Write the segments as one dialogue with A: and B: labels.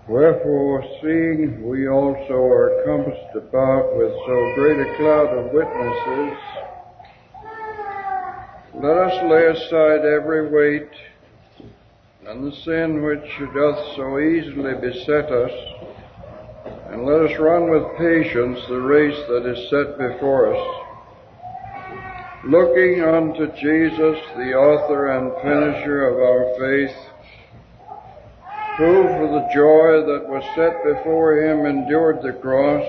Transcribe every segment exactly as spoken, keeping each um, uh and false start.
A: Wherefore, seeing we also are compassed about with so great a cloud of witnesses, let us lay aside every weight and the sin which doth so easily beset us, and let us run with patience the race that is set before us, looking unto Jesus, the author and finisher of our faith, who for the joy that was set before him endured the cross,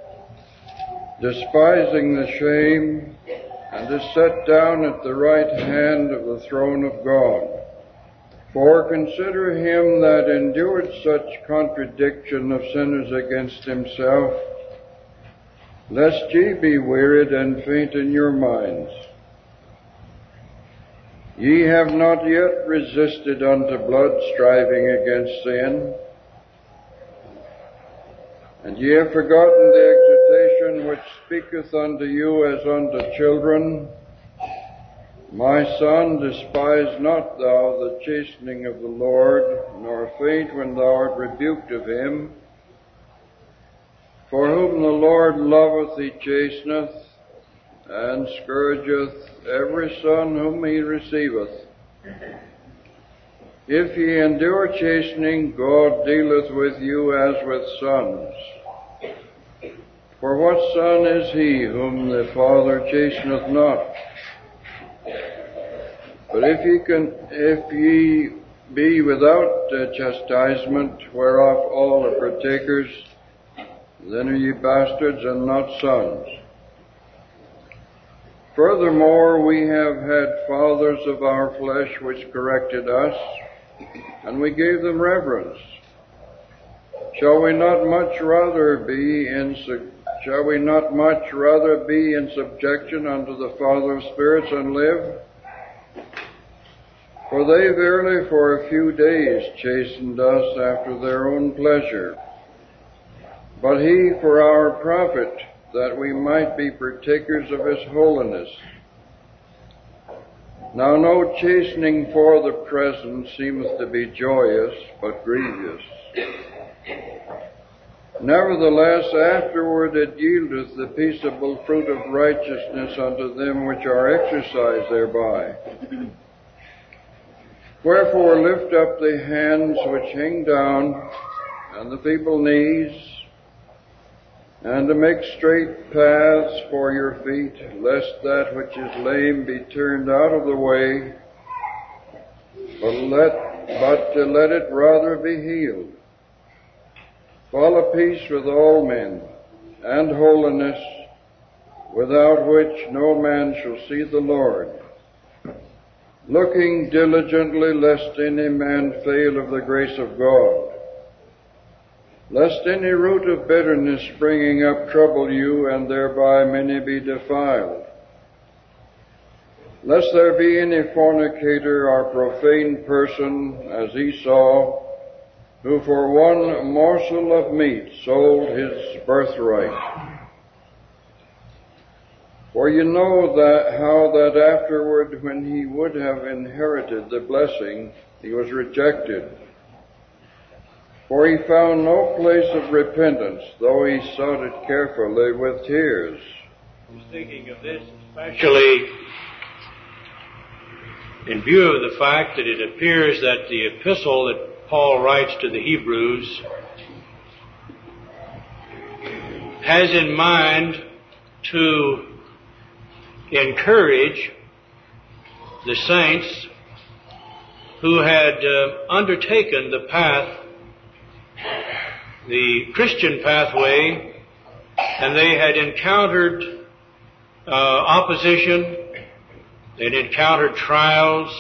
A: despising the shame, and is set down at the right hand of the throne of God. For consider him that endured such contradiction of sinners against himself, lest ye be wearied and faint in your minds. Ye have not yet resisted unto blood, striving against sin, and ye have forgotten the exhortation which speaketh unto you as unto children. My son, despise not thou the chastening of the Lord, nor faint when thou art rebuked of him. For whom the Lord loveth he chasteneth, and scourgeth every son whom he receiveth. If ye endure chastening, God dealeth with you as with sons. For what son is he whom the Father chasteneth not? But if ye can, if ye be without uh, chastisement, whereof all are partakers, then are ye bastards and not sons. Furthermore, we have had fathers of our flesh which corrected us, and we gave them reverence. Shall we not much rather be in su- shall we not much rather be in subjection unto the Father of spirits and live? For they verily for a few days chastened us after their own pleasure, but he for our profit, that we might be partakers of his holiness. Now no chastening for the present seemeth to be joyous, but grievous. Nevertheless, afterward it yieldeth the peaceable fruit of righteousness unto them which are exercised thereby. Wherefore lift up the hands which hang down, and the feeble knees, and to make straight paths for your feet, lest that which is lame be turned out of the way, but let, but to let it rather be healed. Follow peace with all men, and holiness, without which no man shall see the Lord. Looking diligently, lest any man fail of the grace of God, lest any root of bitterness springing up trouble you, and thereby many be defiled. Lest there be any fornicator or profane person, as Esau, who for one morsel of meat sold his birthright. For you know that how that afterward, when he would have inherited the blessing, he was rejected. For he found no place of repentance, though he sought it carefully with tears.
B: I was thinking of this especially in view of the fact that it appears that the epistle that Paul writes to the Hebrews has in mind to encourage the saints who had uh, undertaken the path, the Christian pathway, and they had encountered uh, opposition, they'd encountered trials,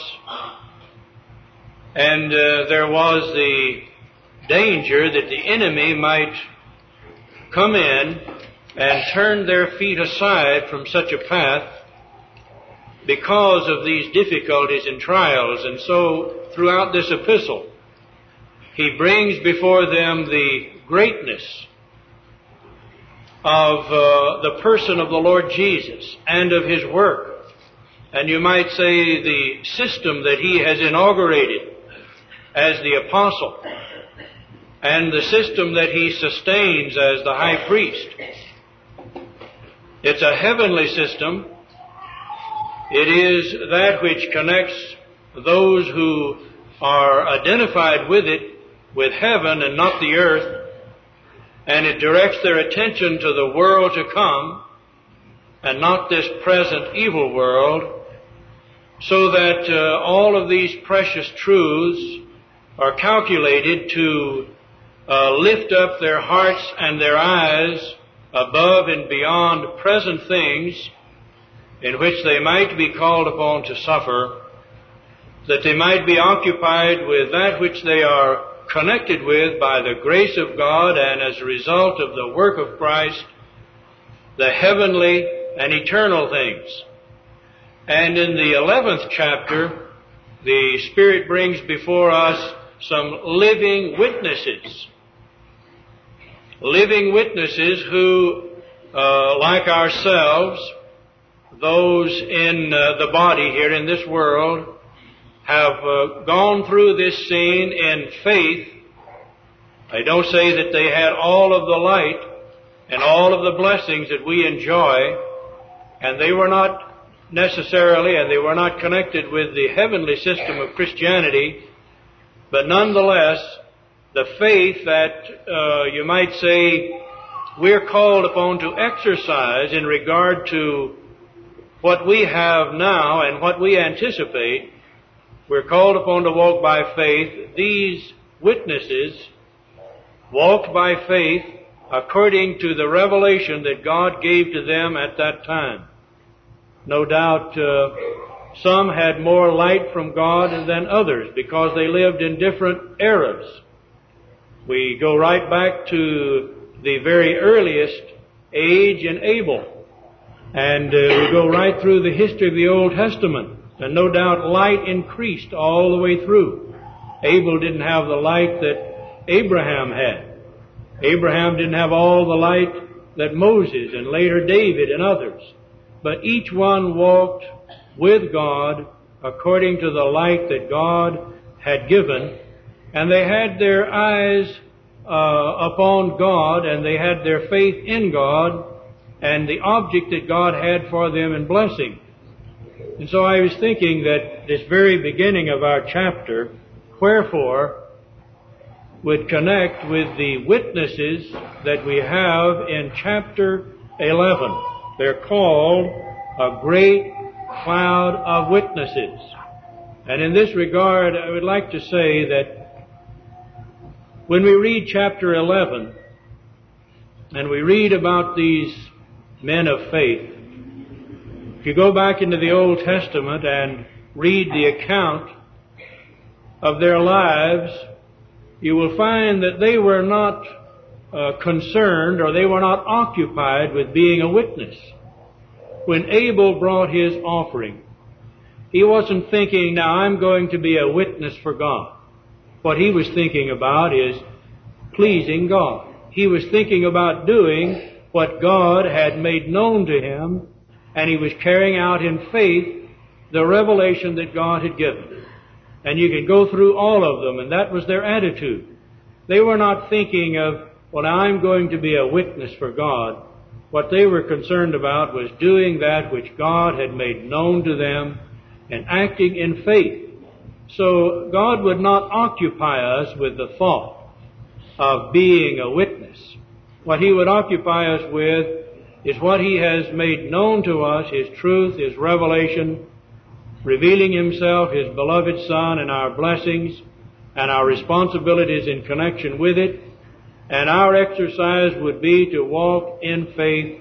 B: and uh, there was the danger that the enemy might come in and turn their feet aside from such a path because of these difficulties and trials. And so throughout this epistle, he brings before them the greatness of uh, the person of the Lord Jesus and of his work. And you might say the system that he has inaugurated as the apostle. and the system that he sustains as the high priest. It's a heavenly system. It is that which connects those who are identified with it, with heaven and not the earth, and it directs their attention to the world to come and not this present evil world, so that uh, all of these precious truths are calculated to uh, lift up their hearts and their eyes above and beyond present things in which they might be called upon to suffer, that they might be occupied with that which they are connected with by the grace of God and as a result of the work of Christ, the heavenly and eternal things. And in the eleventh chapter, the Spirit brings before us some living witnesses. Living witnesses who, uh, like ourselves, those in uh, the body here in this world, have uh, gone through this scene in faith. I don't say that they had all of the light and all of the blessings that we enjoy, and they were not necessarily, and they were not connected with the heavenly system of Christianity, but nonetheless, the faith that uh, you might say we're called upon to exercise in regard to what we have now and what we anticipate, we're called upon to walk by faith. These witnesses walked by faith according to the revelation that God gave to them at that time. No doubt uh, some had more light from God than others because they lived in different eras. We go right back to the very earliest age in Abel, and uh, we go right through the history of the Old Testament, and no doubt light increased all the way through. Abel didn't have the light that Abraham had. Abraham didn't have all the light that Moses and later David and others. But each one walked with God according to the light that God had given, and they had their eyes uh, upon God, and they had their faith in God and the object that God had for them in blessing. And so I was thinking that this very beginning of our chapter, wherefore, would connect with the witnesses that we have in chapter eleven. They're called a great cloud of witnesses. And in this regard, I would like to say that when we read chapter eleven, and we read about these men of faith, if you go back into the Old Testament and read the account of their lives, you will find that they were not uh, concerned, or they were not occupied with being a witness. When Abel brought his offering, he wasn't thinking, now I'm going to be a witness for God. What he was thinking about is pleasing God. He was thinking about doing what God had made known to him, and he was carrying out in faith the revelation that God had given. And you can go through all of them, and that was their attitude. They were not thinking of, well, I'm going to be a witness for God. What they were concerned about was doing that which God had made known to them and acting in faith. So God would not occupy us with the thought of being a witness. What He would occupy us with is what He has made known to us, His truth, His revelation, revealing Himself, His beloved Son, and our blessings and our responsibilities in connection with it. And our exercise would be to walk in faith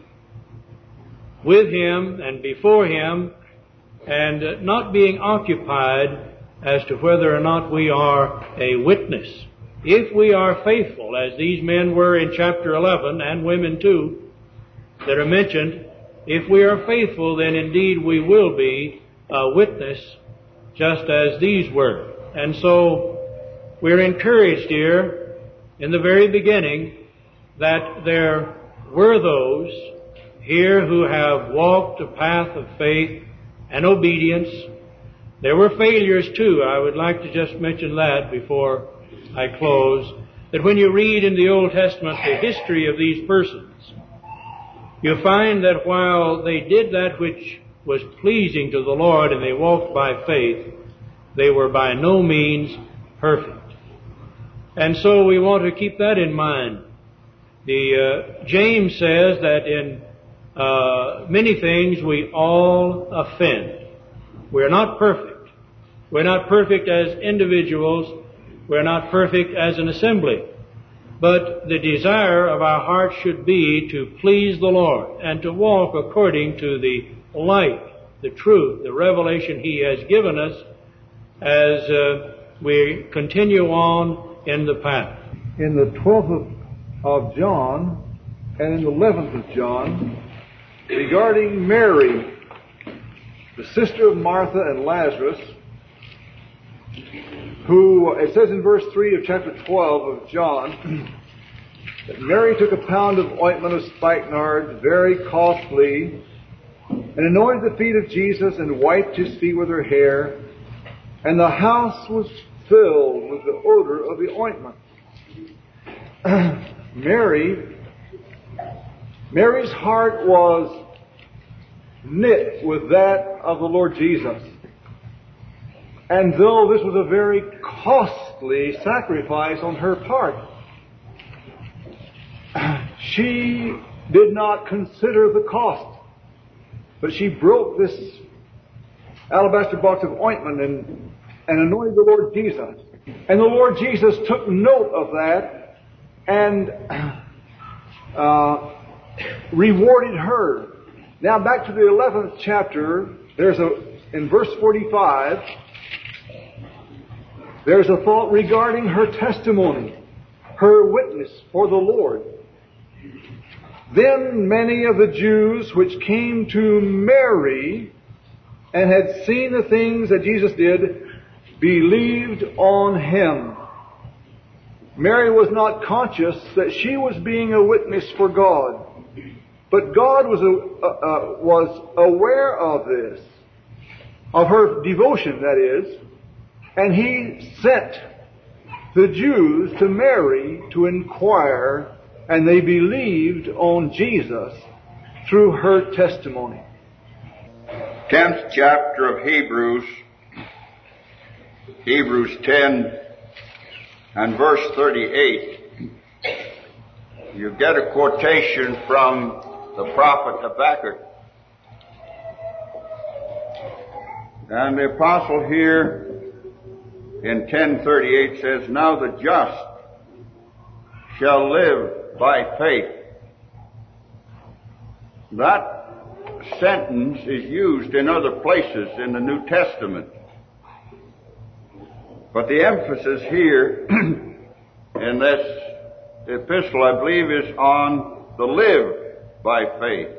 B: with Him and before Him, and not being occupied as to whether or not we are a witness. If we are faithful, as these men were in chapter eleven, and women too, that are mentioned, if we are faithful, then indeed we will be a witness, just as these were. And so we're encouraged here in the very beginning that there were those here who have walked a path of faith and obedience. There were failures too. I would like to just mention that before I close. that when you read in the Old Testament the history of these persons, you find that while they did that which was pleasing to the Lord and they walked by faith, they were by no means perfect. And so we want to keep that in mind. The uh, James says that in uh, many things we all offend. We're not perfect. We're not perfect as individuals. We're not perfect as an assembly. But the desire of our hearts should be to please the Lord and to walk according to the light, the truth, the revelation He has given us as uh, we continue on in the path.
C: In the twelfth of, of John and in the eleventh of John, regarding Mary, the sister of Martha and Lazarus, who, it says in verse three of chapter twelve of John, that Mary took a pound of ointment of spikenard, very costly, and anointed the feet of Jesus and wiped His feet with her hair, and the house was filled with the odor of the ointment. Mary, Mary's heart was knit with that of the Lord Jesus. And though this was a very costly sacrifice on her part, she did not consider the cost. But she broke this alabaster box of ointment and, and anointed the Lord Jesus. And the Lord Jesus took note of that and uh, rewarded her. Now back to the eleventh chapter, there's a, in verse forty-five, there's a thought regarding her testimony, her witness for the Lord. Then many of the Jews which came to Mary and had seen the things that Jesus did believed on Him. Mary was not conscious that she was being a witness for God, but God was, a, uh, uh, was aware of this, of her devotion, that is, and He sent the Jews to Mary to inquire, and they believed on Jesus through her testimony.
A: Tenth chapter of Hebrews, Hebrews ten and verse thirty-eight. You get a quotation from the prophet Habakkuk. And the apostle here in ten thirty-eight says, "Now the just shall live by faith." That sentence is used in other places in the New Testament. But the emphasis here in this epistle, I believe, is on the live by faith.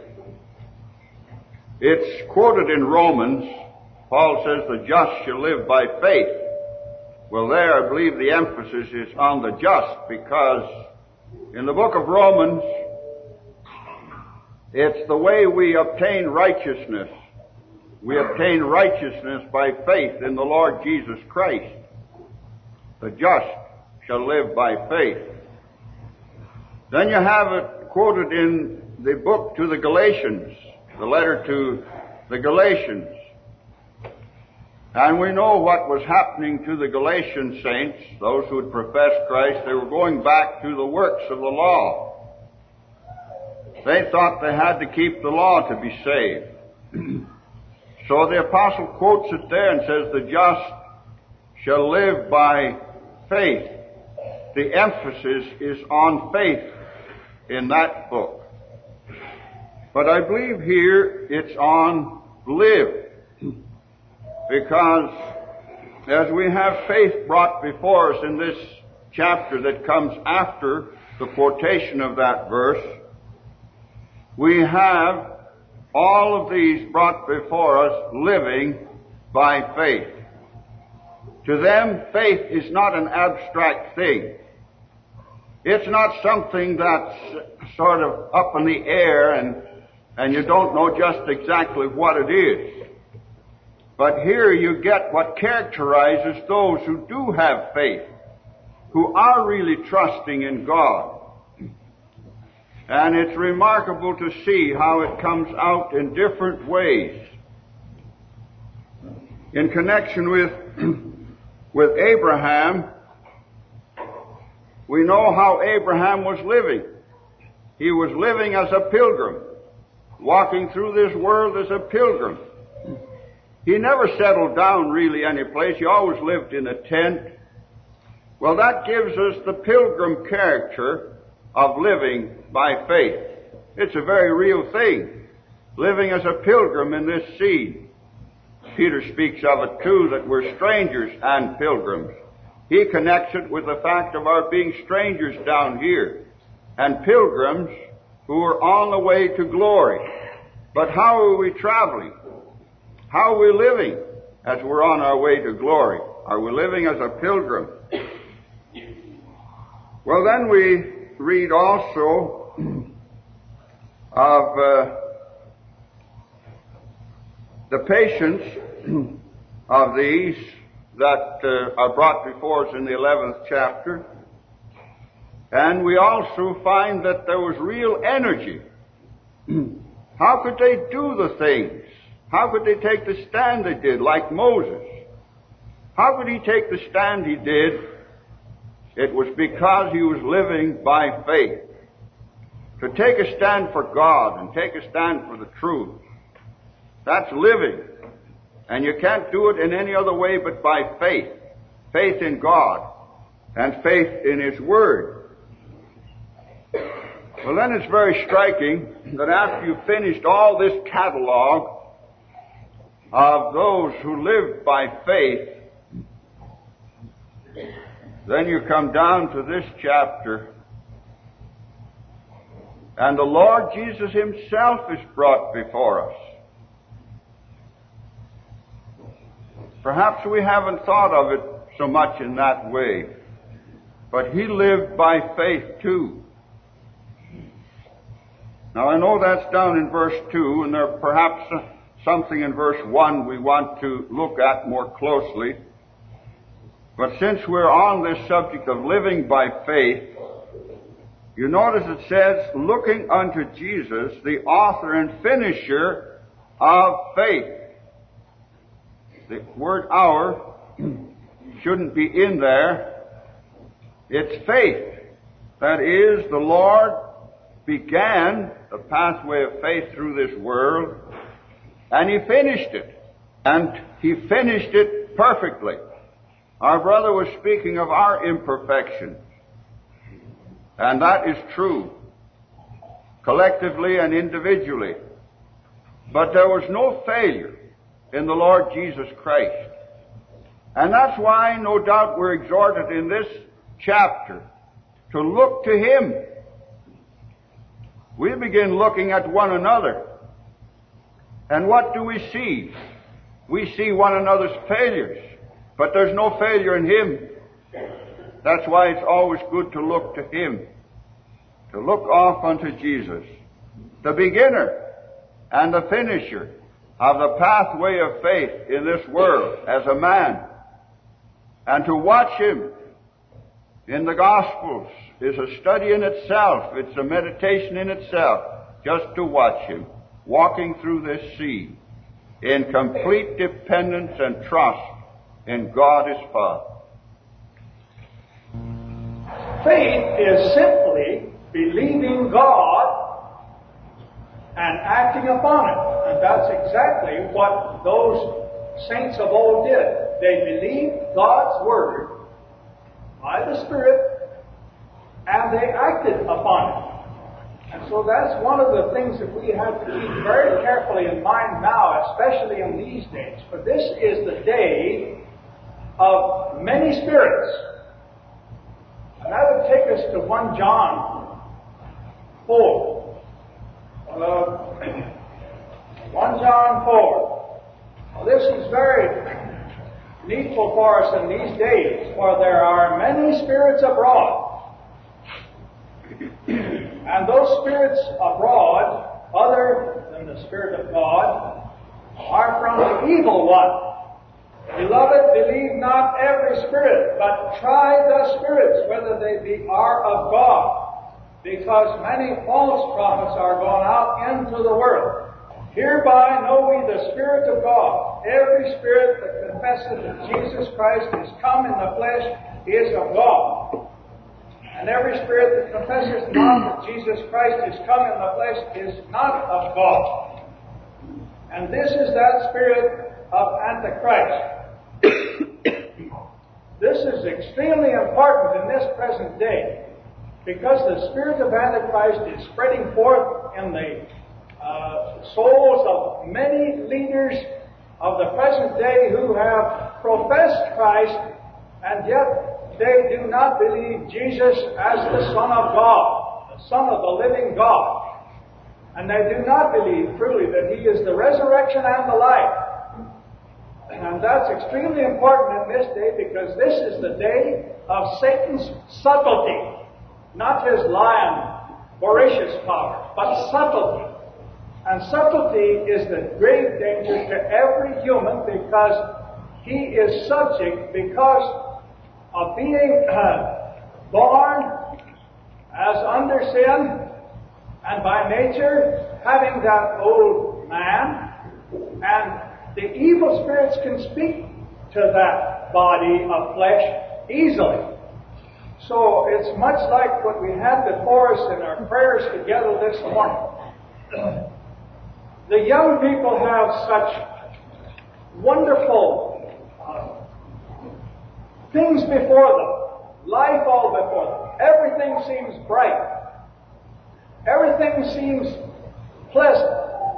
A: It's quoted in Romans. Paul says the just shall live by faith. Well, there I believe the emphasis is on the just, because in the book of Romans, it's the way we obtain righteousness. We obtain righteousness by faith in the Lord Jesus Christ. The just shall live by faith. Then you have it quoted in the book to the Galatians, the letter to the Galatians. And we know what was happening to the Galatian saints, those who had professed Christ. They were going back to the works of the law. They thought they had to keep the law to be saved. So the apostle quotes it there and says, "The just shall live by faith." The emphasis is on faith in that book. But I believe here it's on live. Because as we have faith brought before us in this chapter that comes after the quotation of that verse, we have all of these brought before us living by faith. To them, faith is not an abstract thing. It's not something that's sort of up in the air and, and you don't know just exactly what it is. But here you get what characterizes those who do have faith. who are really trusting in God. And it's remarkable to see how it comes out in different ways. In connection with, with Abraham, we know how Abraham was living. He was living as a pilgrim, walking through this world as a pilgrim. He never settled down really any place. He always lived in a tent. Well, that gives us the pilgrim character of living by faith. It's a very real thing, living as a pilgrim in this scene. Peter speaks of it too, that we're strangers and pilgrims. He connects it with the fact of our being strangers down here and pilgrims who are on the way to glory. But how are we traveling? How are we living as we're on our way to glory? Are we living as a pilgrim? Well, then we read also of uh, the patience of these that uh, are brought before us in the eleventh chapter. And we also find that there was real energy. How could they do the things? How could they take the stand they did, like Moses? How could he take the stand he did? It was because he was living by faith. To take a stand for God and take a stand for the truth, that's living. And you can't do it in any other way but by faith. Faith in God and faith in His Word. Well, then it's very striking that after you've finished all this catalog of those who live by faith, then you come down to this chapter, and the Lord Jesus Himself is brought before us. Perhaps we haven't thought of it so much in that way, but He lived by faith too. Now I know that's down in verse two, and there perhaps something in verse one we want to look at more closely. But since we're on this subject of living by faith, you notice it says, looking unto Jesus, the author and finisher of faith. The word our shouldn't be in there. It's faith. That is, the Lord began the pathway of faith through this world, and He finished it. And He finished it perfectly. Our brother was speaking of our imperfections, and that is true, collectively and individually. But there was no failure in the Lord Jesus Christ. And that's why, no doubt, we're exhorted in this chapter to look to Him. We begin looking at one another. And what do we see? We see one another's failures. But there's no failure in Him. That's why it's always good to look to Him. To look off unto Jesus, the beginner and the finisher of the pathway of faith in this world as a man. And to watch Him in the Gospels is a study in itself. It's a meditation in itself, just to watch Him walking through this sea in complete dependence and trust in God His Father.
D: Faith is simply believing God and acting upon it. And that's exactly what those saints of old did. They believed God's Word by the Spirit, and they acted upon it. And so that's one of the things that we have to keep very carefully in mind now, especially in these days. For this is the day of many spirits. And that would take us to First John four. Uh, First John four. Now, this is very needful for us in these days, for there are many spirits abroad. And those spirits abroad, other than the Spirit of God, are from the evil one. Beloved, believe not every spirit, but try the spirits, whether they be are of God, because many false prophets are gone out into the world. Hereby know we the Spirit of God. Every spirit that confesseth that Jesus Christ is come in the flesh is of God. And every spirit that confesses not that Jesus Christ is come in the flesh is not of God. And this is that spirit of Antichrist. This is extremely important in this present day, because the spirit of Antichrist is spreading forth in the uh, souls of many leaders of the present day who have professed Christ, and yet they do not believe Jesus as the Son of God, the Son of the living God. And they do not believe truly that He is the resurrection and the life. And that's extremely important in this day, because this is the day of Satan's subtlety. Not his lion, voracious power, but subtlety. And subtlety is the great danger to every human, because he is subject, because of being uh, born as under sin, and by nature having that old man, and the evil spirits can speak to that body of flesh easily. So it's much like what we had before us in our prayers together this morning. The young people have such wonderful uh, things before them, life all before them. Everything seems bright. Everything seems pleasant.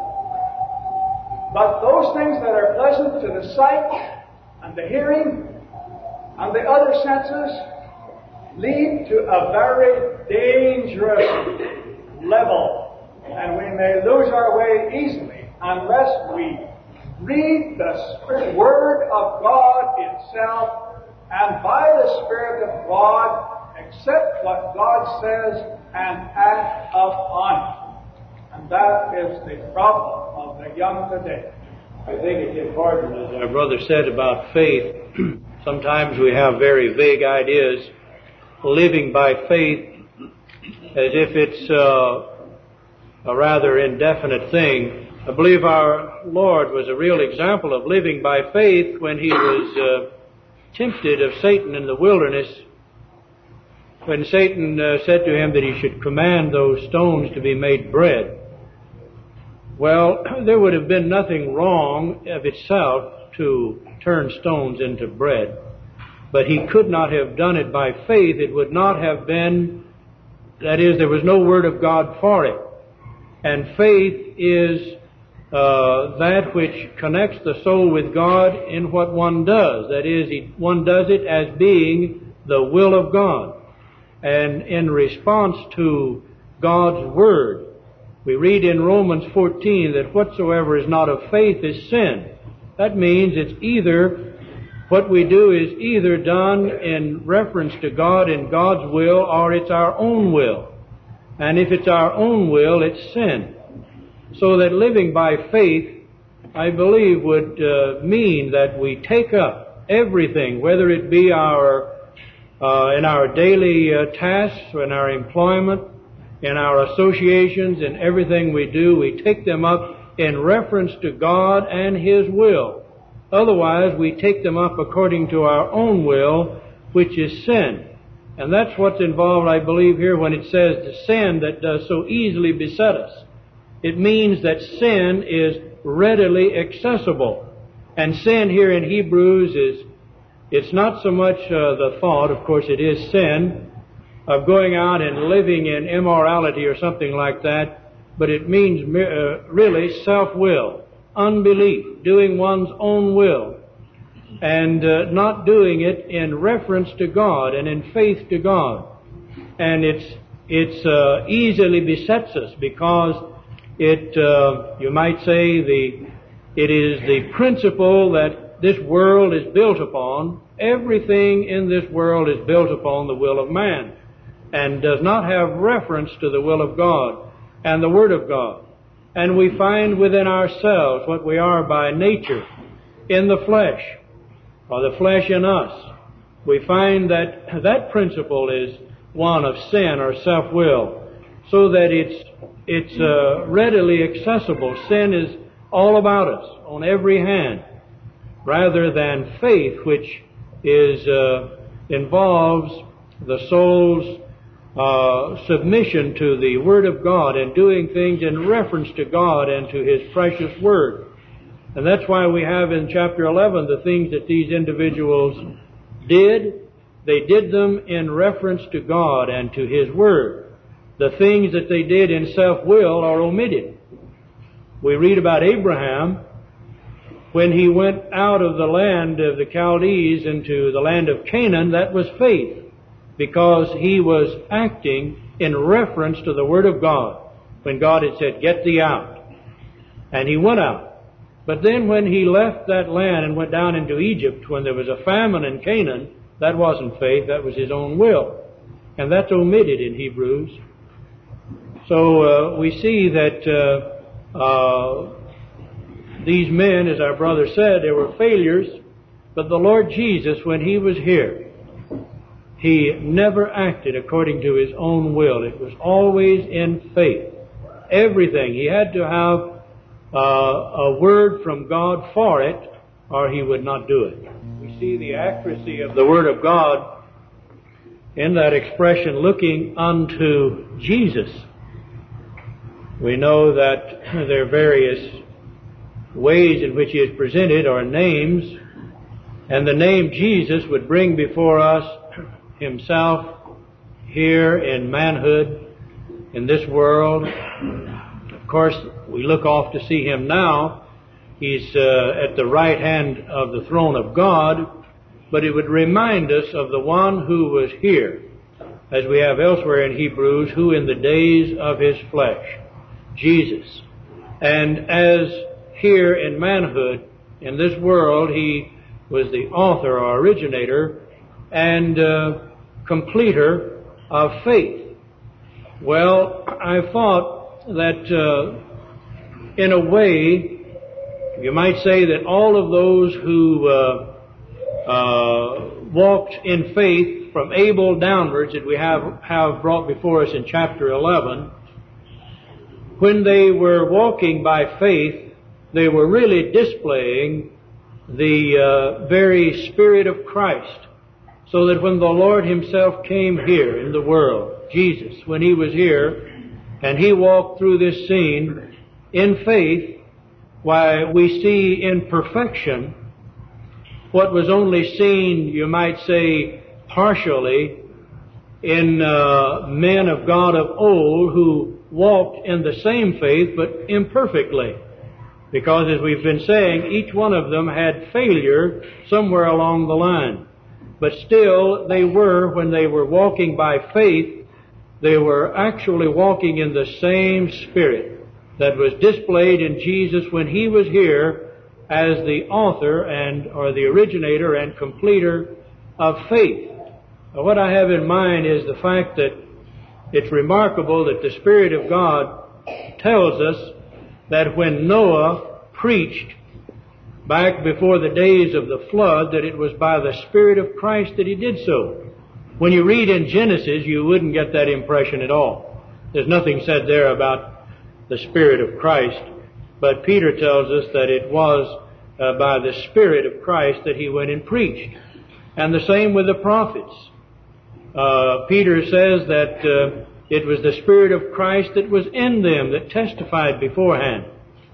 D: But those things that are pleasant to the sight and the hearing and the other senses lead to a very dangerous level. And we may lose our way easily unless we read the Spirit, Word of God itself, and by the Spirit of God accept what God says and act upon it. And that is the problem of the young today.
B: I think it's important, as our brother said about faith, sometimes we have very vague ideas, living by faith as if it's uh, a rather indefinite thing. I believe our Lord was a real example of living by faith when He was uh, tempted of Satan in the wilderness, when Satan uh, said to Him that He should command those stones to be made bread. Well, there would have been nothing wrong of itself to turn stones into bread, but He could not have done it by faith. It would not have been, that is, there was no Word of God for it. And faith is uh, that which connects the soul with God in what one does. That is, one does it as being the will of God, and in response to God's Word. We read in Romans fourteen that whatsoever is not of faith is sin. That means it's either, what we do is either done in reference to God and God's will, or it's our own will. And if it's our own will, it's sin. So that living by faith, I believe, would uh, mean that we take up everything, whether it be our uh, in our daily uh, tasks, or in our employment, in our associations, in everything we do, we take them up in reference to God and His will. Otherwise, we take them up according to our own will, which is sin. And that's what's involved, I believe, here when it says the sin that does so easily beset us. It means that sin is readily accessible. And sin here in Hebrews is, it's not so much uh, the thought, of course it is sin, of going out and living in immorality or something like that, but it means uh, really self-will, unbelief, doing one's own will, and uh, not doing it in reference to God and in faith to God. And it's it's uh, easily besets us because it, uh, you might say, the it is the principle that this world is built upon. Everything in this world is built upon the will of man, and does not have reference to the will of God and the Word of God. And we find within ourselves what we are by nature, in the flesh. or the flesh in us, we find that that principle is one of sin or self-will, so that it's it's uh, readily accessible. Sin is all about us, on every hand, rather than faith, which is uh, involves the soul's uh, submission to the Word of God and doing things in reference to God and to His precious Word. And that's why we have in chapter eleven the things that these individuals did. They did them in reference to God and to His Word. The things that they did in self-will are omitted. We read about Abraham when he went out of the land of the Chaldees into the land of Canaan. That was faith, because he was acting in reference to the Word of God when God had said, "Get thee out." And he went out. But then when he left that land and went down into Egypt, when there was a famine in Canaan, that wasn't faith, that was his own will. And that's omitted in Hebrews. So uh, we see that uh, uh, these men, as our brother said, they were failures. But the Lord Jesus, when He was here, He never acted according to His own will. It was always in faith. Everything. He had to have uh, a word from God for it, or He would not do it. We see the accuracy of the Word of God in that expression, looking unto Jesus. We know that there are various ways in which He is presented, or names, and the name Jesus would bring before us Himself here in manhood, in this world. Of course, we look off to see Him now. He's uh, at the right hand of the throne of God, but it would remind us of the one who was here, as we have elsewhere in Hebrews, who in the days of His flesh, Jesus. And as here in manhood, in this world, He was the author or originator and uh, completer of faith. Well, I thought that uh, in a way, you might say that all of those who uh, uh, walked in faith from Abel downwards that we have, have brought before us in chapter eleven, when they were walking by faith, they were really displaying the uh, very Spirit of Christ. So that when the Lord Himself came here in the world, Jesus, when He was here, and He walked through this scene in faith, why, we see in perfection what was only seen, you might say, partially in uh, men of God of old who walked in the same faith, but imperfectly. Because, as we've been saying, each one of them had failure somewhere along the line. But still, they were, when they were walking by faith, they were actually walking in the same Spirit that was displayed in Jesus when He was here as the author and, or the originator and completer of faith. Now, what I have in mind is the fact that it's remarkable that the Spirit of God tells us that when Noah preached back before the days of the flood, that it was by the Spirit of Christ that he did so. When you read in Genesis, you wouldn't get that impression at all. There's nothing said there about the Spirit of Christ. But Peter tells us that it was uh, by the Spirit of Christ that he went and preached. And the same with the prophets. Uh, Peter says that uh, it was the Spirit of Christ that was in them that testified beforehand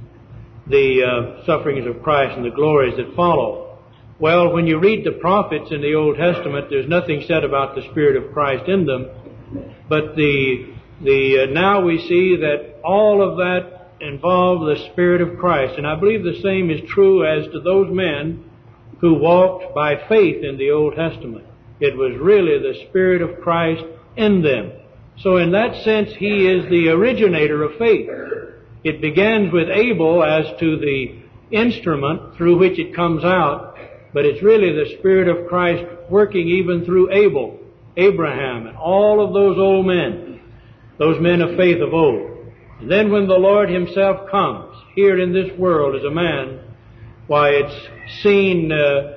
B: the uh, sufferings of Christ and the glories that follow. Well, when you read the prophets in the Old Testament, there's nothing said about the Spirit of Christ in them. But the the uh, now we see that all of that involved the Spirit of Christ. And I believe the same is true as to those men who walked by faith in the Old Testament. It was really the Spirit of Christ in them. So in that sense, he is the originator of faith. It begins with Abel as to the instrument through which it comes out, but it's really the Spirit of Christ working even through Abel, Abraham, and all of those old men, those men of faith of old. And then when the Lord Himself comes here in this world as a man, why, it's seen uh,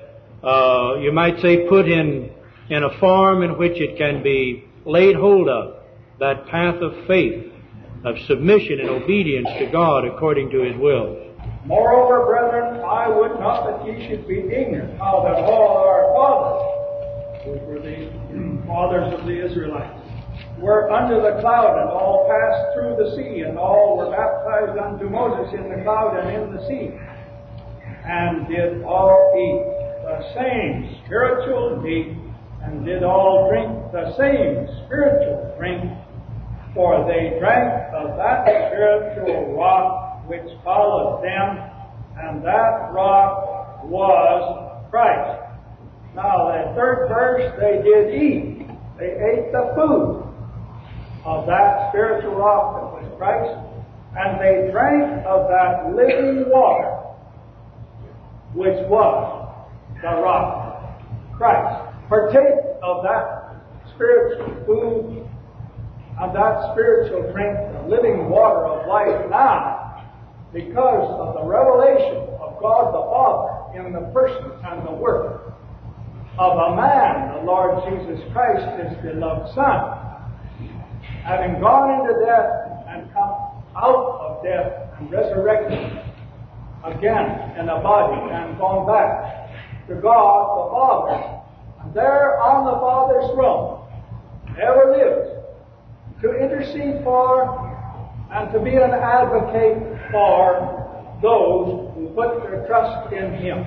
B: uh, you might say, put in, in a form in which it can be laid hold of, that path of faith, of submission and obedience to God according to His will.
D: Moreover, brethren, I would not that ye should be ignorant how that all our fathers, which were the fathers of the Israelites, were under the cloud, and all passed through the sea, and all were baptized unto Moses in the cloud and in the sea, and did all eat the same spiritual meat, and did all drink the same spiritual drink, for they drank of that spiritual rock which followed them, and that rock was Christ. Now, the third verse, they did eat. They ate the food of that spiritual rock that was Christ, and they drank of that living water, which was the rock, Christ. Partake of that spiritual food and that spiritual drink, the living water of life now, because of the revelation of God the Father in the person and the work of a man, the Lord Jesus Christ, His beloved Son, having gone into death and come out of death and resurrected again in a body and gone back to God the Father, and there on the Father's throne ever lived to intercede for and to be an advocate for those who put their trust in Him.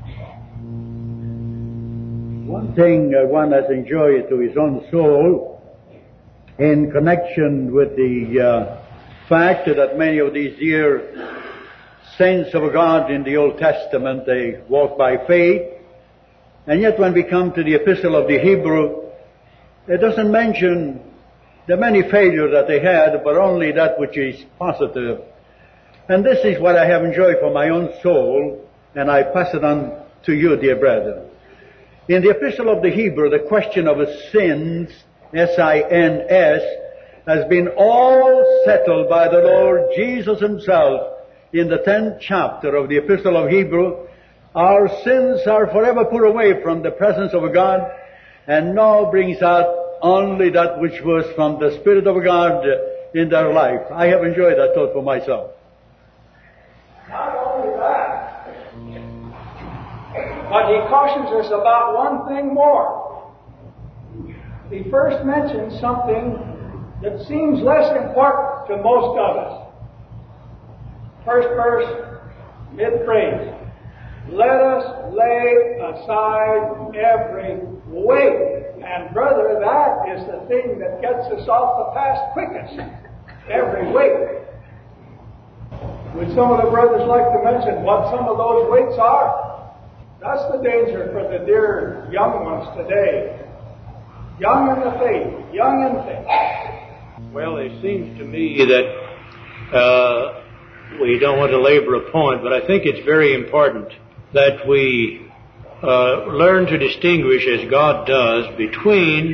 E: One thing uh, one has enjoyed to his own soul in connection with the uh, fact that many of these dear saints of God in the Old Testament, they walk by faith, and yet when we come to the Epistle of the Hebrew, it doesn't mention the many failures that they had, but only that which is positive. And this is what I have enjoyed for my own soul, and I pass it on to you, dear brethren. In the Epistle of the Hebrew, the question of sins, S I N S, has been all settled by the Lord Jesus Himself in the tenth chapter of the Epistle of Hebrew. Our sins are forever put away from the presence of God, and now brings out only that which was from the Spirit of God in their life. I have enjoyed that thought for myself.
D: Not only that, but He cautions us about one thing more. He first mentions something that seems less important to most of us. First verse, mid-phrase. Let us lay aside every weight. And brother, that is the thing that gets us off the path quickest. Every weight. Would some of the brothers like to mention what some of those weights are? That's the danger for the dear young ones today. Young in the faith, young in faith.
B: Well, it seems to me that uh, we don't want to labor a point, but I think it's very important that we uh, learn to distinguish, as God does, between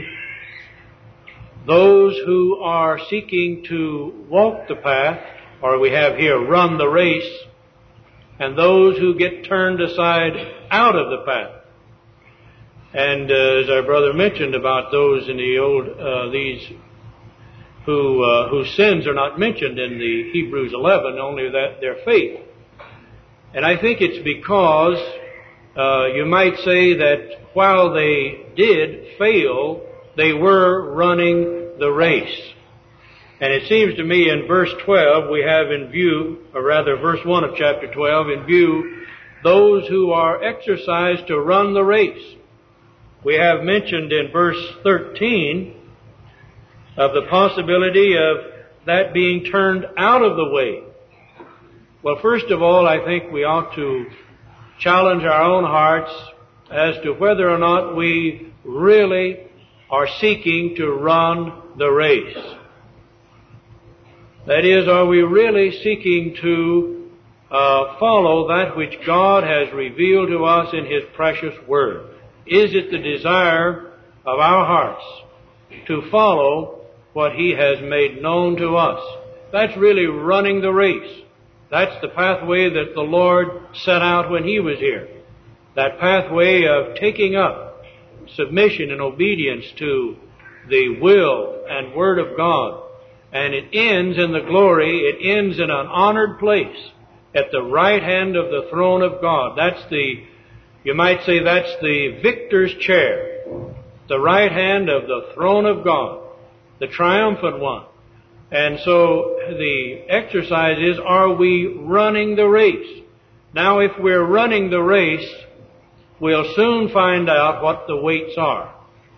B: those who are seeking to walk the path, or we have here, run the race, and those who get turned aside out of the path. And uh, as our brother mentioned about those in the old, uh, these who uh, whose sins are not mentioned in the Hebrews eleven, only that their faith. And I think it's because uh, you might say that while they did fail, they were running the race. And it seems to me in verse twelve we have in view, or rather verse one of chapter twelve, in view those who are exercised to run the race. We have mentioned in verse thirteen of the possibility of that being turned out of the way. Well, first of all, I think we ought to challenge our own hearts as to whether or not we really are seeking to run the race. That is, are we really seeking to uh, follow that which God has revealed to us in His precious Word? Is it the desire of our hearts to follow what He has made known to us? That's really running the race. That's the pathway that the Lord set out when He was here. that pathway of taking up submission and obedience to the will and Word of God. And it ends in the glory, it ends in an honored place at the right hand of the throne of God. That's the, you might say that's the victor's chair. The right hand of the throne of God. The triumphant one. And so the exercise is, are we running the race? Now if we're running the race, we'll soon find out what the weights are.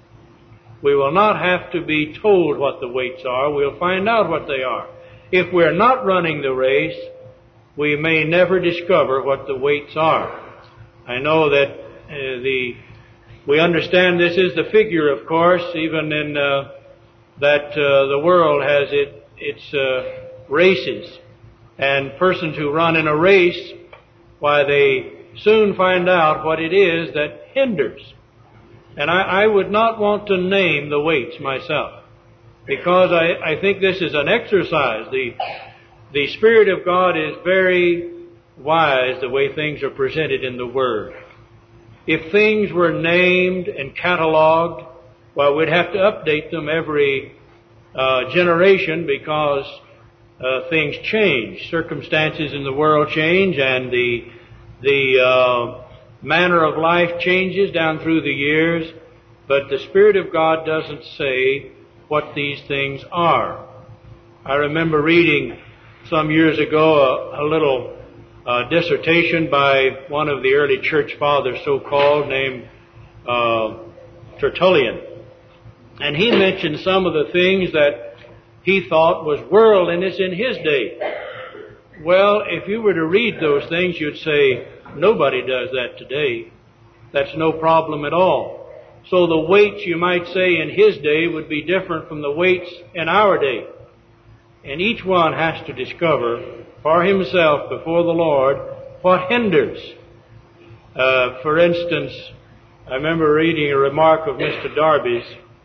B: We will not have to be told what the weights are. We'll find out what they are. If we're not running the race, we may never discover what the weights are. I know that uh, the we understand this is the figure, of course, even in uh, that uh, the world has it its uh, races, and persons who run in a race, why they soon find out what it is that hinders. And I, I would not want to name the weights myself, because I, I think this is an exercise. The, the Spirit of God is very wise the way things are presented in the Word. If things were named and cataloged, well, we'd have to update them every uh, generation, because uh, things change. Circumstances in the world change, and the, the uh, manner of life changes down through the years, but the Spirit of God doesn't say what these things are. I remember reading some years ago a, a little uh, dissertation by one of the early church fathers, so-called, named uh, Tertullian. And he mentioned some of the things that he thought was worldliness in his day. Well, if you were to read those things, you'd say, nobody does that today. That's no problem at all. So the weights, you might say, in his day would be different from the weights in our day. And each one has to discover for himself before the Lord what hinders. Uh, for instance, I remember reading a remark of Mister Darby's,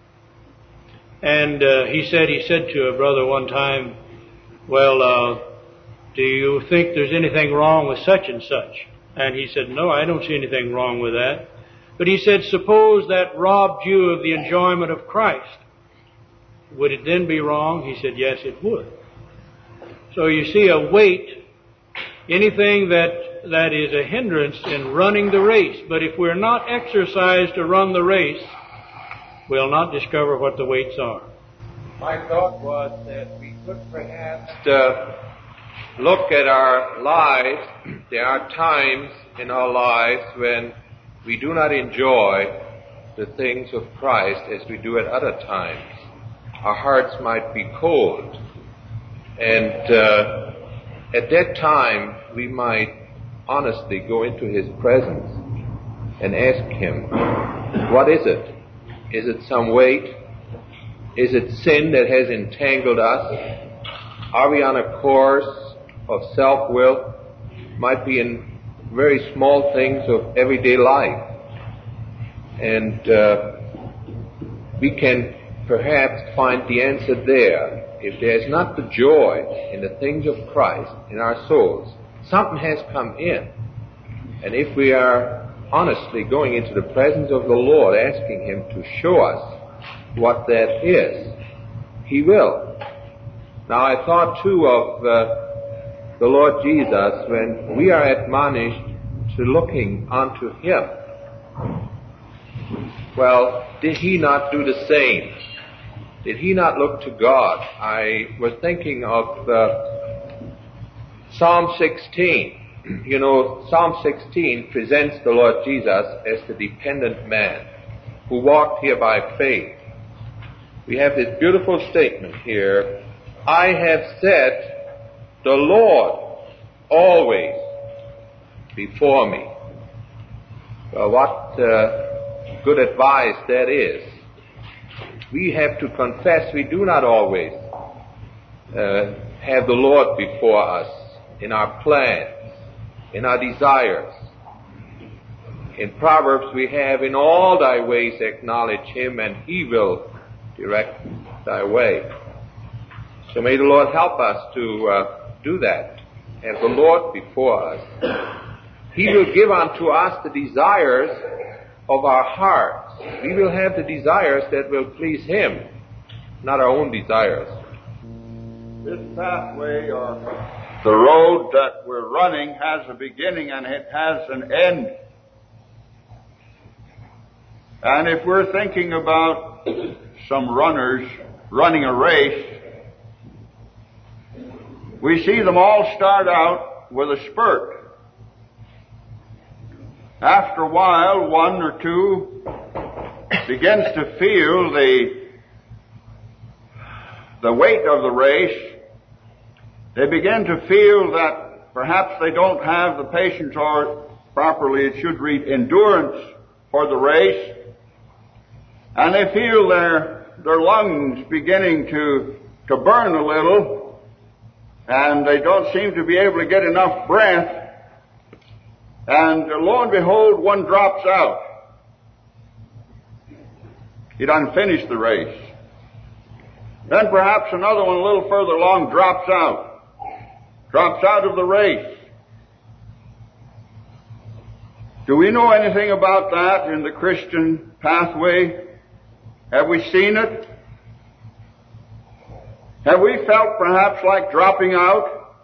B: and uh, he said, he said to a brother one time, well, uh, do you think there's anything wrong with such and such? And he said, no, I don't see anything wrong with that. But he said, suppose that robbed you of the enjoyment of Christ. Would it then be wrong? He said, yes, it would. So you see, a weight, anything that, that is a hindrance in running the race. But if we're not exercised to run the race, we'll not discover what the weights are.
F: My thought was that we could perhaps uh, look at our lives. There are times in our lives when we do not enjoy the things of Christ as we do at other times. Our hearts might be cold. And uh, at that time, we might honestly go into His presence and ask Him, what is it? Is it some weight? Is it sin that has entangled us? Are we on a course of self-will? Might be in very small things of everyday life. And uh, we can perhaps find the answer there. If there's not the joy in the things of Christ in our souls, something has come in. And if we are honestly going into the presence of the Lord, asking Him to show us what that is, He will. Now I thought too of uh, the Lord Jesus when we are admonished to looking unto Him. Well, did He not do the same? Did He not look to God? I was thinking of uh, Psalm sixteen. You know, Psalm sixteen presents the Lord Jesus as the dependent man who walked here by faith. We have this beautiful statement here, I have set the Lord always before me. Well, what uh, good advice that is. We have to confess we do not always uh, have the Lord before us in our plans, in our desires. In Proverbs we have, in all thy ways acknowledge Him, and He will direct thy way. So may the Lord help us to uh, do that. Have the Lord before us. He will give unto us the desires of our hearts. We will have the desires that will please Him, not our own desires.
A: This pathway, or the road that we're running, has a beginning and it has an end. And if we're thinking about some runners running a race, we see them all start out with a spurt. After a while, one or two begins to feel the, the weight of the race. They begin to feel that perhaps they don't have the patience, or properly it should read endurance, for the race. And they feel their, their lungs beginning to, to burn a little, and they don't seem to be able to get enough breath. And lo and behold, one drops out. He doesn't finish the race. Then perhaps another one a little further along drops out. Drops out of the race. Do we know anything about that in the Christian pathway? Have we seen it? Have we felt perhaps like dropping out?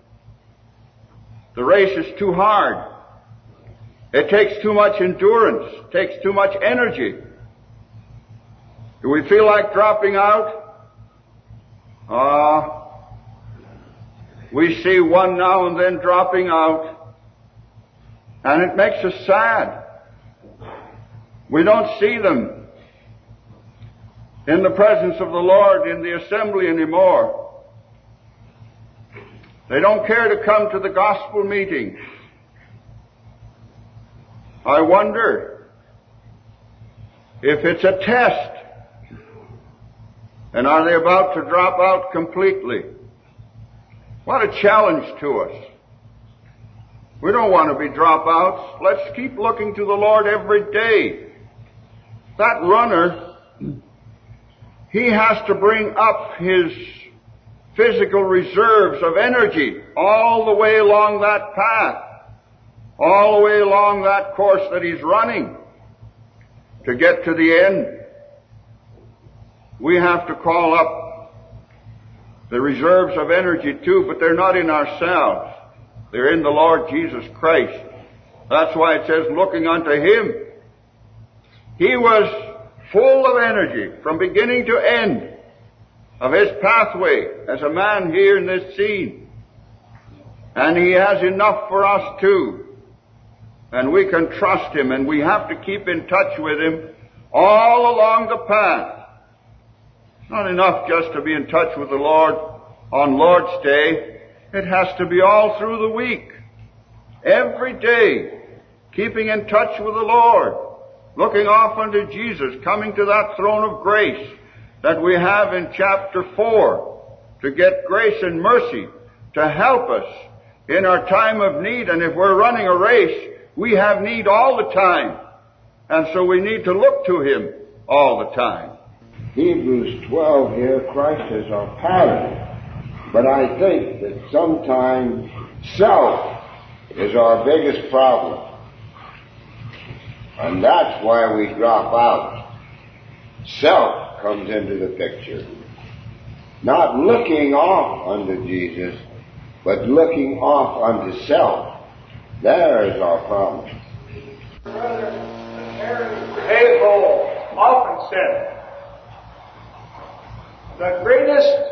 A: The race is too hard. It takes too much endurance, takes too much energy. Do we feel like dropping out? Ah, uh, we see one now and then dropping out, and it makes us sad. We don't see them in the presence of the Lord in the assembly anymore. They don't care to come to the gospel meetings. I wonder if it's a test, and are they about to drop out completely? What a challenge to us. We don't want to be dropouts. Let's keep looking to the Lord every day. That runner, he has to bring up his physical reserves of energy all the way along that path, all the way along that course that he's running to get to the end. We have to call up the reserves of energy too, but they're not in ourselves. They're in the Lord Jesus Christ. That's why it says, looking unto Him. He was full of energy from beginning to end of his pathway as a man here in this scene. And He has enough for us too. And we can trust Him, and we have to keep in touch with Him all along the path. It's not enough just to be in touch with the Lord on Lord's Day. It has to be all through the week. Every day, keeping in touch with the Lord, looking off unto Jesus, coming to that throne of grace that we have in chapter four, to get grace and mercy to help us in our time of need. And if we're running a race, we have need all the time. And so we need to look to Him all the time.
G: Hebrews twelve here, Christ is our pattern. But I think that sometimes self is our biggest problem. And that's why we drop out. Self comes into the picture. Not looking off unto Jesus, but looking off unto self. There is our problem.
D: Brother Harry Hayhoe often said, the greatest,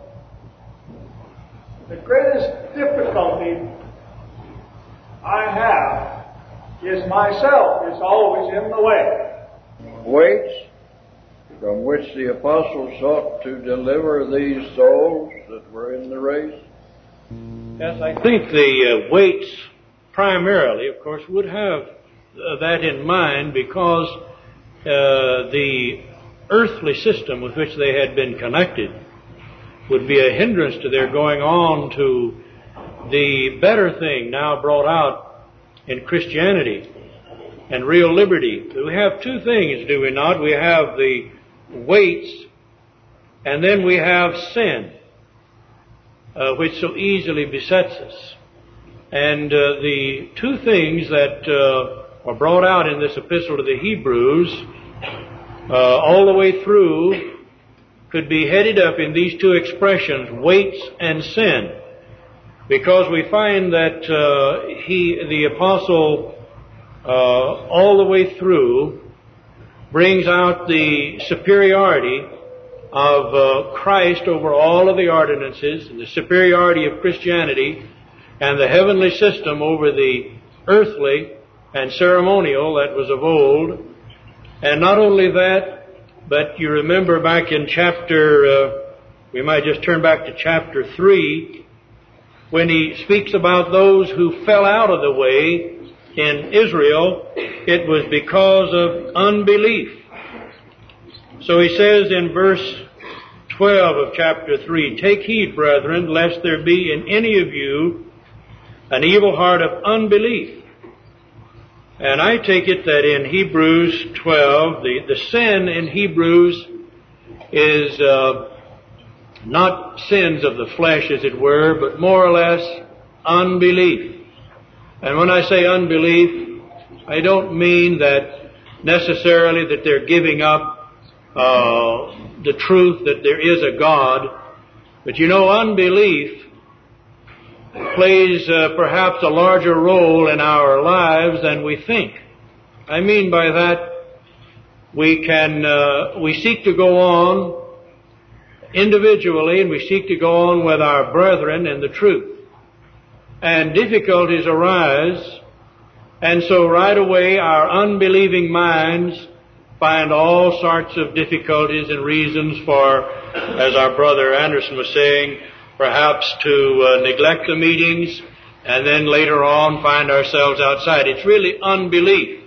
D: the greatest difficulty I have is myself is always in the way.
A: Weights from which the apostles sought to deliver these souls that were in the race.
B: Yes, I think the uh, weights primarily, of course, would have uh, that in mind, because uh, the earthly system with which they had been connected would be a hindrance to their going on to the better thing now brought out in Christianity and real liberty. We have two things, do we not? We have the weights, and then we have sin, uh, which so easily besets us. And uh, the two things that uh, are brought out in this epistle to the Hebrews, uh, all the way through, could be headed up in these two expressions, weights and sin. Because we find that uh, he, the apostle, uh, all the way through, brings out the superiority of uh, Christ over all of the ordinances, and the superiority of Christianity, and the heavenly system over the earthly and ceremonial that was of old. And not only that, but you remember back in chapter, uh, we might just turn back to chapter three, when he speaks about those who fell out of the way in Israel, it was because of unbelief. So he says in verse twelve of chapter three, "Take heed, brethren, lest there be in any of you an evil heart of unbelief." And I take it that in Hebrews twelve, the, the sin in Hebrews is uh, not sins of the flesh, as it were, but more or less unbelief. And when I say unbelief, I don't mean that necessarily that they're giving up uh, the truth that there is a God. But you know, unbelief plays uh, perhaps a larger role in our lives than we think. I mean by that, we can, uh, we seek to go on individually, and we seek to go on with our brethren in the truth. And difficulties arise, and so right away our unbelieving minds find all sorts of difficulties and reasons for, as our brother Anderson was saying, perhaps to uh, neglect the meetings, and then later on find ourselves outside. It's really unbelief.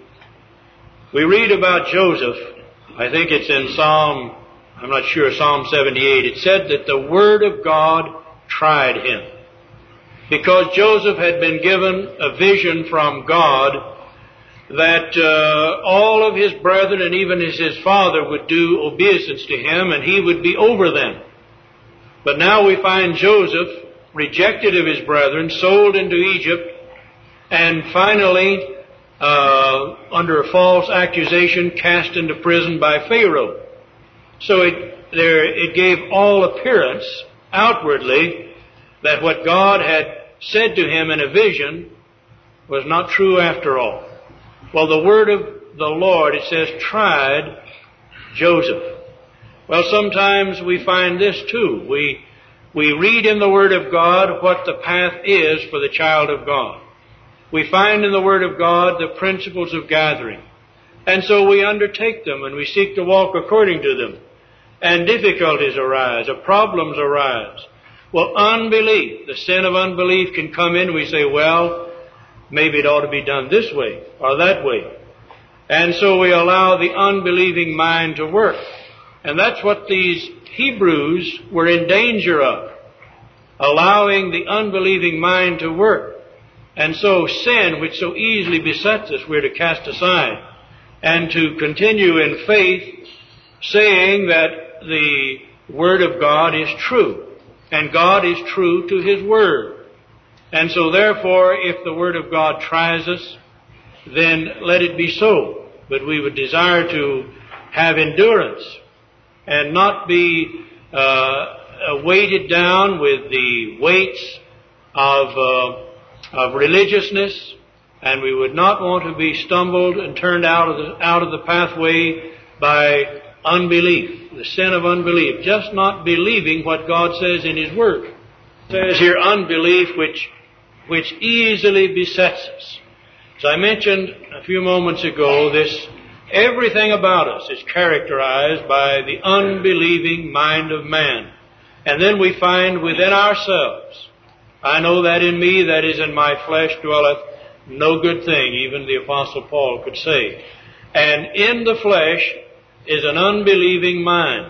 B: We read about Joseph, I think it's in Psalm, I'm not sure, Psalm seventy-eight. It said that the Word of God tried him. Because Joseph had been given a vision from God that uh, all of his brethren and even as his father would do obeisance to him, and he would be over them. But now we find Joseph rejected of his brethren, sold into Egypt, and finally, uh, under a false accusation, cast into prison by Pharaoh. So it, there, it gave all appearance, outwardly, that what God had said to him in a vision was not true after all. Well, the word of the Lord, it says, tried Joseph. Well, sometimes we find this too. We, we read in the Word of God what the path is for the child of God. We find in the Word of God the principles of gathering. And so we undertake them and we seek to walk according to them. And difficulties arise, or problems arise. Well, unbelief, the sin of unbelief can come in. We say, well, maybe it ought to be done this way or that way. And so we allow the unbelieving mind to work. And that's what these Hebrews were in danger of, allowing the unbelieving mind to work. And so sin, which so easily besets us, we're to cast aside and to continue in faith, saying that the Word of God is true, and God is true to His Word. And so therefore, if the Word of God tries us, then let it be so. But we would desire to have endurance and not be uh, weighted down with the weights of, uh, of religiousness, and we would not want to be stumbled and turned out of the, out of the pathway by unbelief, the sin of unbelief, just not believing what God says in His Word. It says here, unbelief which which easily besets us. As I mentioned a few moments ago, this everything about us is characterized by the unbelieving mind of man. And then we find within ourselves, I know that in me, that is in my flesh, dwelleth no good thing, even the Apostle Paul could say. And in the flesh is an unbelieving mind.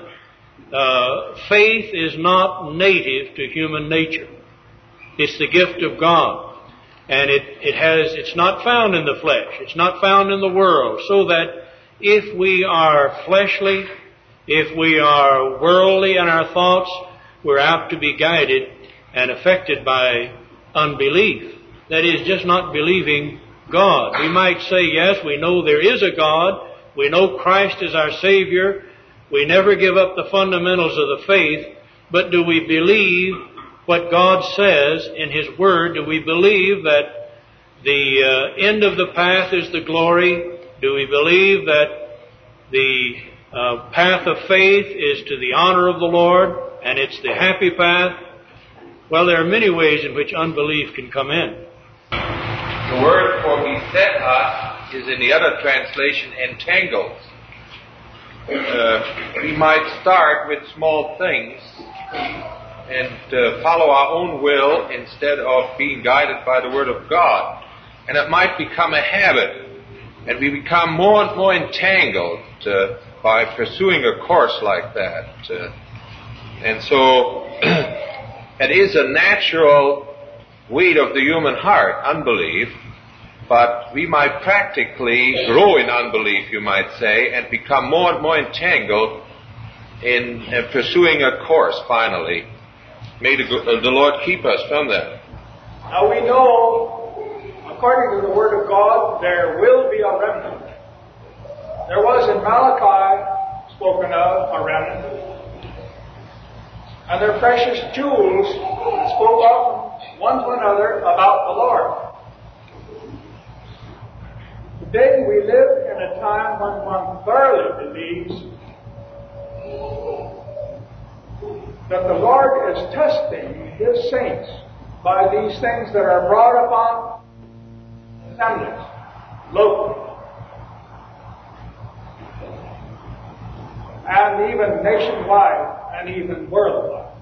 B: Uh, faith is not native to human nature. It's the gift of God. And it, it has, it's not found in the flesh. It's not found in the world. So that if we are fleshly, if we are worldly in our thoughts, we're apt to be guided and affected by unbelief. that is just not believing God. We might say, yes, we know there is a God. We know Christ is our Savior. We never give up the fundamentals of the faith. But do we believe what God says in His Word? Do we believe that the uh, end of the path is the glory? Do we believe that the uh, path of faith is to the honor of the Lord and it's the happy path? Well, there are many ways in which unbelief can come in.
F: The word for beset us is in the other translation entangles. Uh, we might start with small things and uh, follow our own will instead of being guided by the Word of God. And it might become a habit, and we become more and more entangled uh, by pursuing a course like that. Uh, and so it is a natural weight of the human heart, unbelief, but we might practically grow in unbelief, you might say, and become more and more entangled in uh, pursuing a course, finally. May the, uh, the Lord keep us from that.
D: Now we know, according to the Word of God, there will be a remnant. There was in Malachi, spoken of, a remnant. And their precious jewels spoke of one to another about the Lord. Today we live in a time when one thoroughly believes that the Lord is testing His saints by these things that are brought upon assemblies, locally, and even nationwide, and even worldwide.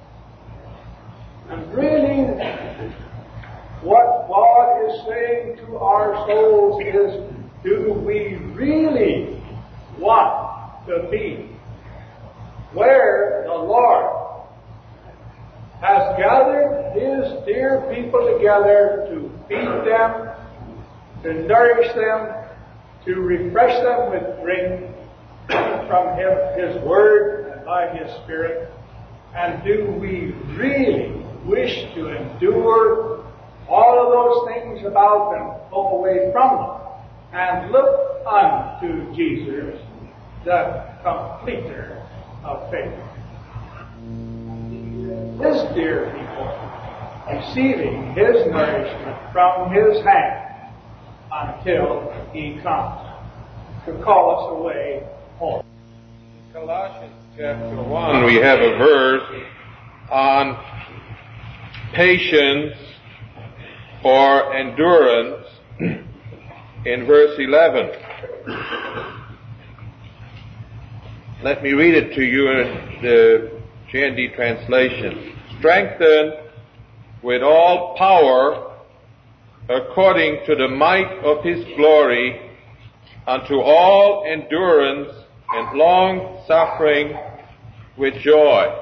D: And really, what God is saying to our souls is, do we really want to be where the Lord has gathered His dear people together to feed them, to nourish them, to refresh them with drink from Him, His Word and by His Spirit? And do we really wish to endure all of those things about them, go away from them, and look unto Jesus, the completer of faith? His dear people, receiving His nourishment from His hand until He comes to call us away home.
F: In Colossians chapter one, we have a verse on patience or endurance in verse eleven. Let me read it to you in the J N D translation. Strengthened with all power according to the might of His glory unto all endurance and long suffering with joy.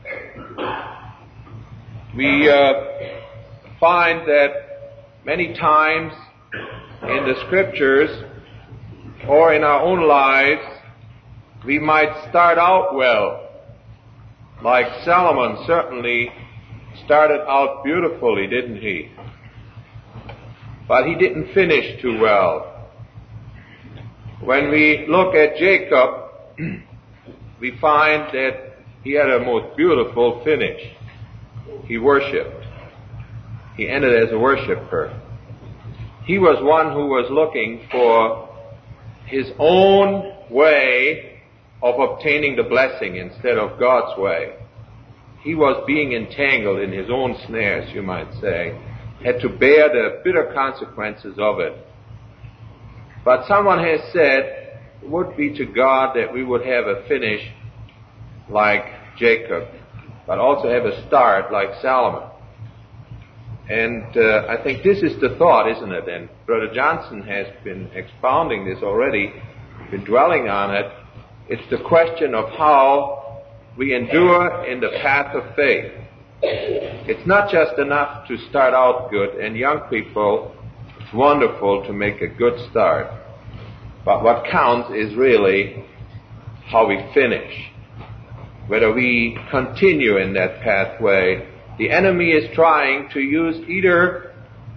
F: We uh, find that many times in the Scriptures or in our own lives, we might start out well, like Solomon certainly started out beautifully, didn't he? But he didn't finish too well. When we look at Jacob, we find that he had a most beautiful finish. He worshipped. He ended as a worshiper. He was one who was looking for his own way of obtaining the blessing instead of God's way. He was being entangled in his own snares, you might say, had to bear the bitter consequences of it. But someone has said, it would be to God that we would have a finish like Jacob, but also have a start like Solomon. And uh, I think this is the thought, isn't it? And Brother Johnson has been expounding this already, been dwelling on it. It's the question of how we endure in the path of faith. It's not just enough to start out good, and young people, it's wonderful to make a good start. But what counts is really how we finish. Whether we continue in that pathway. The enemy is trying to use either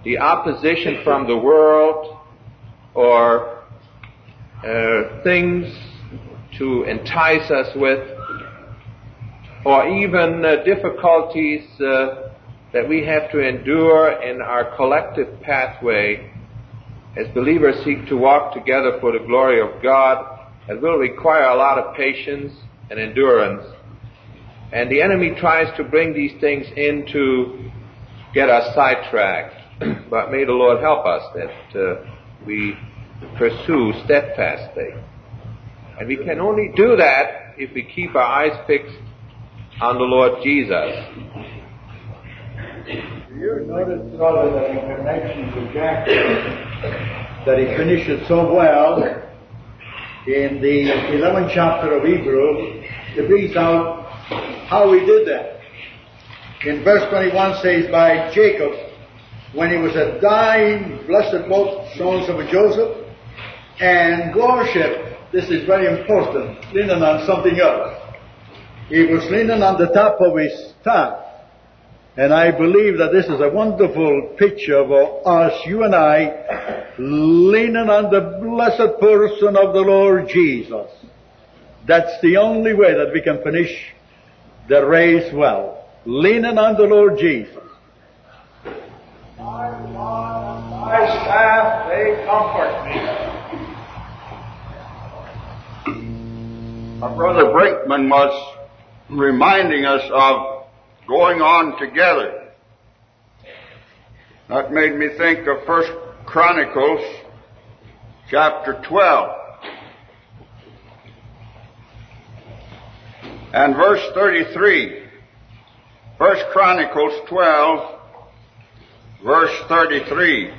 F: the opposition from the world or uh, things to entice us with, or even uh, difficulties uh, that we have to endure in our collective pathway as believers seek to walk together for the glory of God, it will require a lot of patience and endurance. And the enemy tries to bring these things in to get us sidetracked. But may the Lord help us that uh, we pursue steadfastly. And we can only do that if we keep our eyes fixed on the Lord Jesus.
E: Do you notice, brother, that in connection with Jackson, that he finished it so well in the eleventh chapter of Hebrews, it brings out how he did that. In verse twenty-one says, by Jacob, when he was a dying, blessed both sons of Joseph, and worship, this is very important, leaning on something else. He was leaning on the top of his staff. And I believe that this is a wonderful picture of us, you and I, leaning on the blessed person of the Lord Jesus. That's the only way that we can finish the race well. Leaning on the Lord Jesus.
D: My rod and my staff, they comfort me.
G: Our brother Brinkman was reminding us of going on together. That made me think of First Chronicles chapter twelve and verse thirty-three. First Chronicles twelve, verse thirty-three.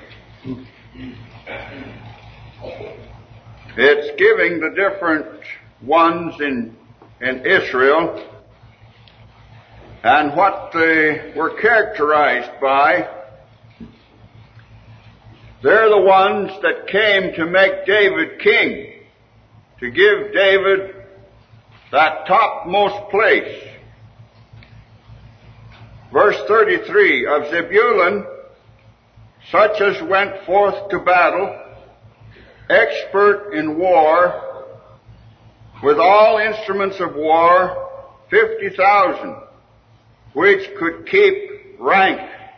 G: It's giving the different ones in, in Israel and what they were characterized by. They're the ones that came to make David king, to give David that topmost place. Verse thirty-three, of Zebulun, such as went forth to battle, expert in war, with all instruments of war, fifty thousand, which could keep rank.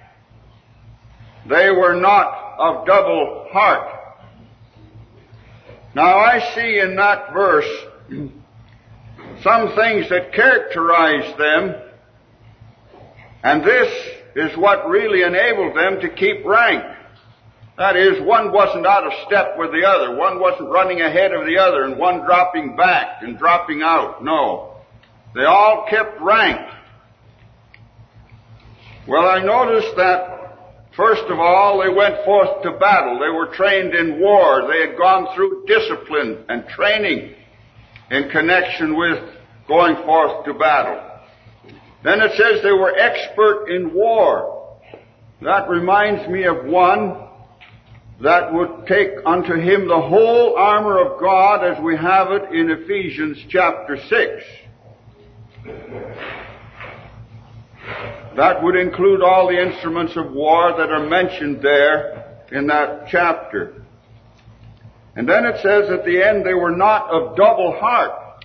G: They were not of double heart. Now I see in that verse some things that characterize them, and this is what really enabled them to keep rank. That is, one wasn't out of step with the other. One wasn't running ahead of the other and one dropping back and dropping out. No. They all kept rank. Well, I noticed that, first of all, they went forth to battle. They were trained in war. They had gone through discipline and training in connection with going forth to battle. Then it says they were expert in war. That reminds me of one that would take unto him the whole armor of God as we have it in Ephesians chapter six. That would include all the instruments of war that are mentioned there in that chapter. And then it says at the end, they were not of double heart.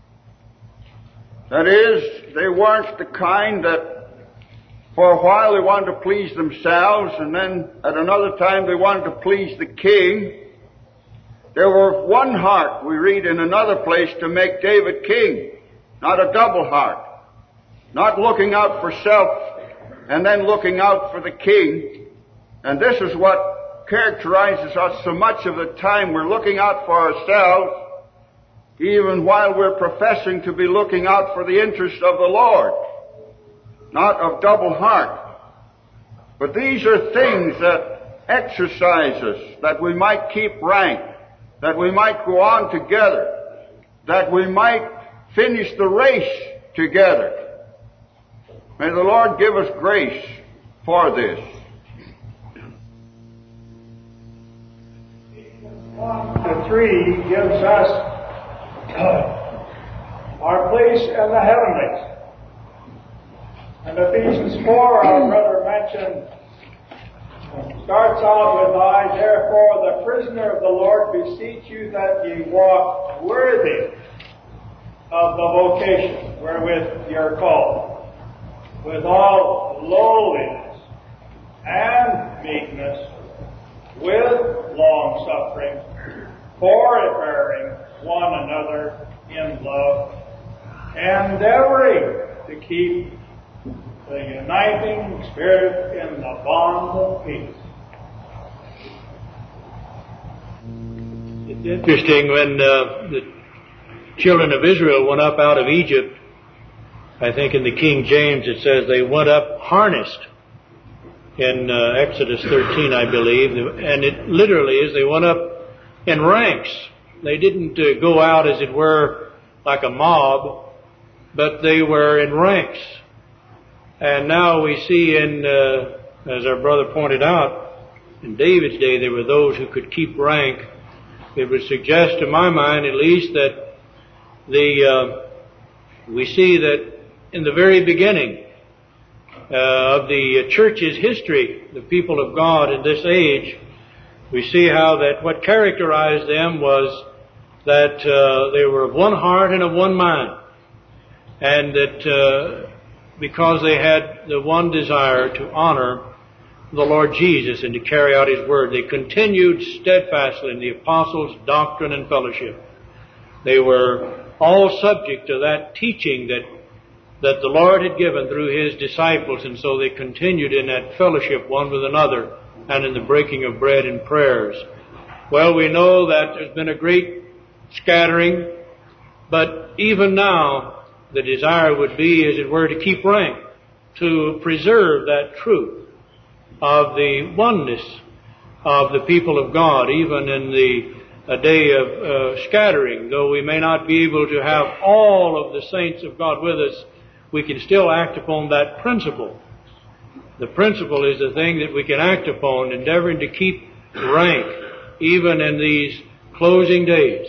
G: That is, they weren't the kind that for a while they wanted to please themselves, and then at another time they wanted to please the king. They were of one heart, we read in another place, to make David king. Not a double heart. Not looking out for self and then looking out for the king. And this is what characterizes us so much of the time. We're looking out for ourselves, even while we're professing to be looking out for the interest of the Lord. Not of double heart. But these are things that exercise us, that we might keep rank, that we might go on together, that we might finish the race together. May the Lord give us grace for this.
D: one to three gives us our place in the heavenlies. And Ephesians four, our brother mentioned starts out with, I, therefore, the prisoner of the Lord, beseech you that ye walk worthy of the vocation wherewith ye are called, with all lowliness and meekness, with long suffering, forbearing one another in love, endeavoring to keep the uniting spirit in the bond of peace.
B: It's interesting when uh, the children of Israel went up out of Egypt. I think in the King James it says they went up harnessed in uh, Exodus thirteen, I believe, and it literally is they went up in ranks. They didn't uh, go out, as it were, like a mob, but they were in ranks. And now we see in, uh, as our brother pointed out, in David's day there were those who could keep rank. It would suggest, to my mind at least, that the uh, we see that in the very beginning uh, of the church's history, the people of God in this age, we see how that what characterized them was that uh, they were of one heart and of one mind, and that uh, because they had the one desire to honor the Lord Jesus and to carry out His Word, they continued steadfastly in the apostles' doctrine and fellowship. They were all subject to that teaching that that the Lord had given through His disciples, and so they continued in that fellowship one with another and in the breaking of bread and prayers. Well, we know that there's been a great scattering, but even now the desire would be, as it were, to keep rank, to preserve that truth of the oneness of the people of God, even in the a day of uh, scattering. Though we may not be able to have all of the saints of God with us, we can still act upon that principle. The principle is the thing that we can act upon, endeavoring to keep rank, even in these closing days.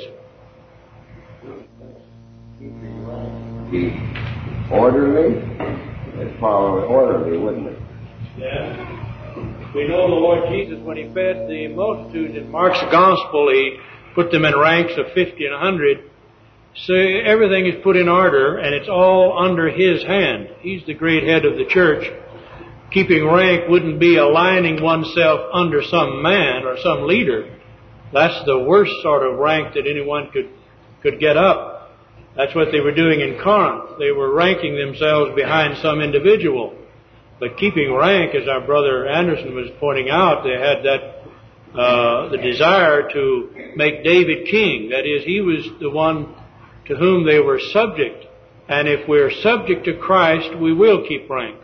G: Be orderly, and follow orderly, wouldn't it?
B: Yeah. We know the Lord Jesus, when He fed the multitudes in Mark's Gospel, He put them in ranks of fifty and a hundred. So everything is put in order, and it's all under His hand. He's the great head of the church. Keeping rank wouldn't be aligning oneself under some man or some leader. That's the worst sort of rank that anyone could, could get up. That's what they were doing in Corinth. They were ranking themselves behind some individual. But keeping rank, as our brother Anderson was pointing out, they had that uh, the desire to make David king. That is, he was the one to whom they were subject. And if we're subject to Christ, we will keep rank.